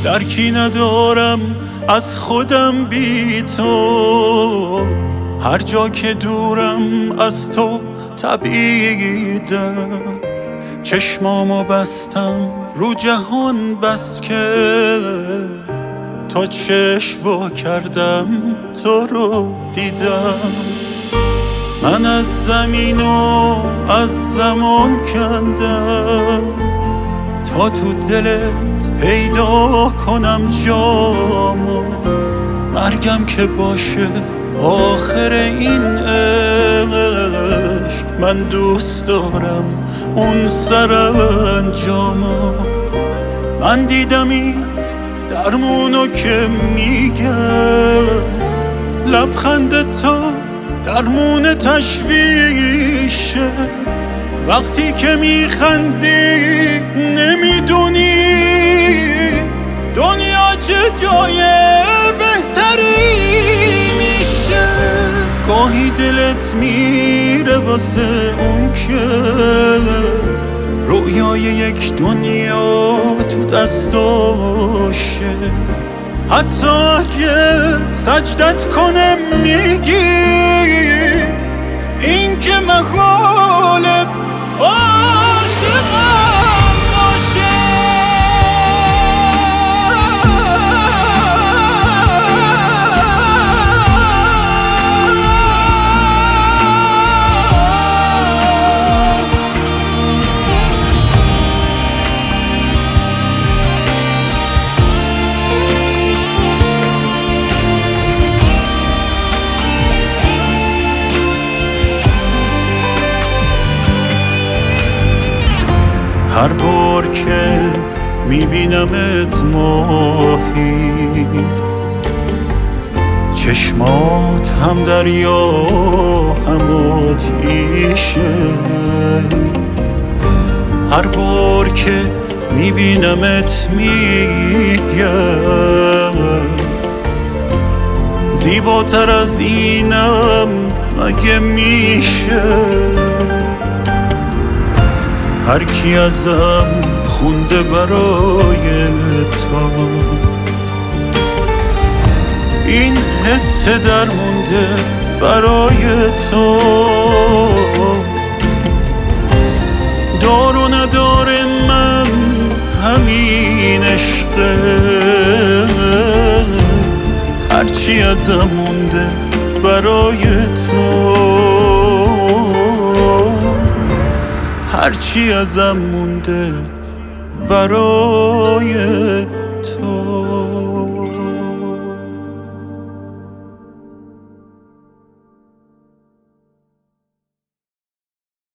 درکی ندارم از خودم بی تو، هر جا که دورم از تو تبعیدم. چشمامو بستم رو جهان بس که تا چشم وا کردم تو رو دیدم. من از زمین و از زمان کندم تا تو دلت پیدا کنم جامو. مرگم که باشه آخر این عشق، من دوست دارم اون سرانجامو. من دیدم این درمونو که میگم، لبخند تو درمون تشویشه. وقتی که میخندی نمیدونی دنیا چه جای بهتری میشه. گاهی دلت میره واسه اون که رویای یک دنیا تو دستاشه. حتی اگه سجدت کنه میگی این که محاله عاشقم باشه. هر بار که میبینمت ماهی، چشمات هم دریا هم آتیشه. هر بار که میبینمت میگم زیباتر از اینم مگه میشه. هر کی ازم خونده برای تو این حس درمونده برای تو. دار و نداره من همین عشقه، هرچی ازم مونده برای تو، هرچی ازم مونده برای